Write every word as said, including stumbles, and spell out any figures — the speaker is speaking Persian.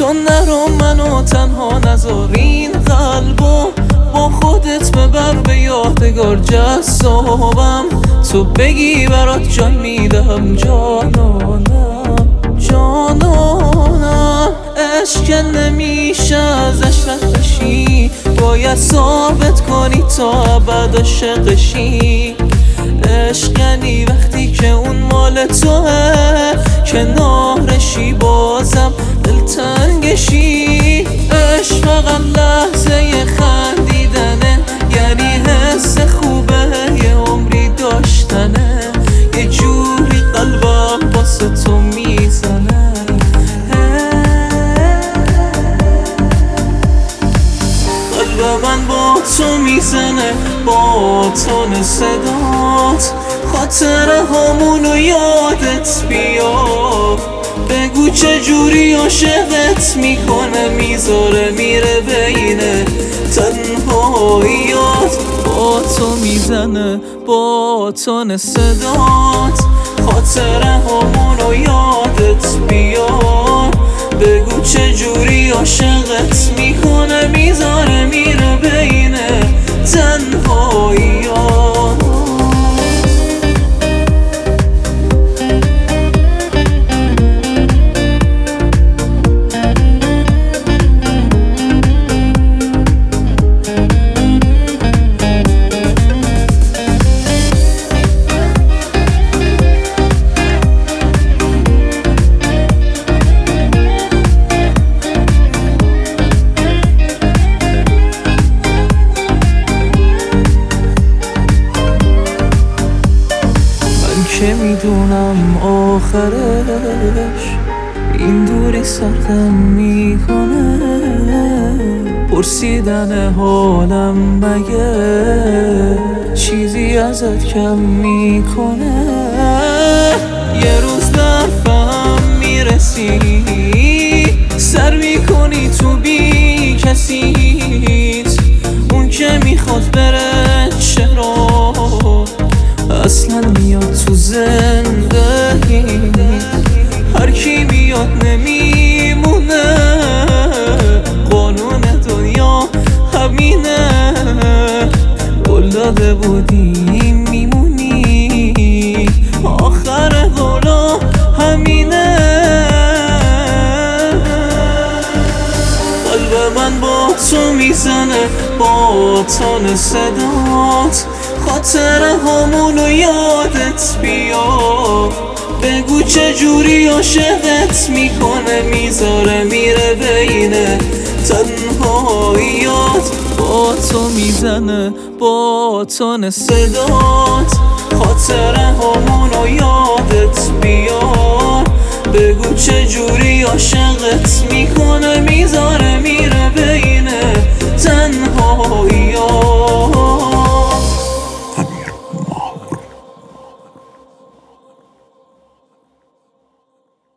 تو نرو منو تنها نذار، این قلبو با خودت ببر به یادگار جذابم. تو بگی برات جان میدم جانانم جانانم. عشق نمیشه ازش رد بشی، باید ثابت کنی تا ابد عاشقشی. عشق یعنی وقتی که اون مال توه، کنارشی بازم دلتنگشی. عشق فقط لحظه خندیدنه، یعنی حس خوبه یه عمری داشتنه. یه جوری قلبم واسه تو میزنه، قلب من با تو میزنه با تون صدات. خاطره هامونو یادت بیاد، بگو چجوری عاشقت میکنه، میذاره میره بین تنهاییات. با تو میزنه با تون صدات، خاطره هامونو یادت بیاد، بگو چجوری عاشقت میکنه، میذاره میره بین تنهاییات. که میدونم آخرش این دوری سردم میکنه، پرسیدن حالم مگه چیزی ازت کم میکنه. یه روز در فهم میرسی، سر میکنی تو بی کسیت. اون که میخواد بره چرا اصلا میاد تو زندگی، هر کی میاد نمیمونه، قانون دنیا همینه. قول داده بودی میمونی، آخر قولا همینه. قلب من با تو میزنه با تون صدات، خاطره هامونو یادت بیاد، بگو چجوری عاشقت میکنه، میذاره میره بین تنهاییات. با تو میزنه با تون صدات، خاطره هامونو یادت بیاد، بگو چجوری عاشقت میکنه، میذاره میره بین تنهاییات.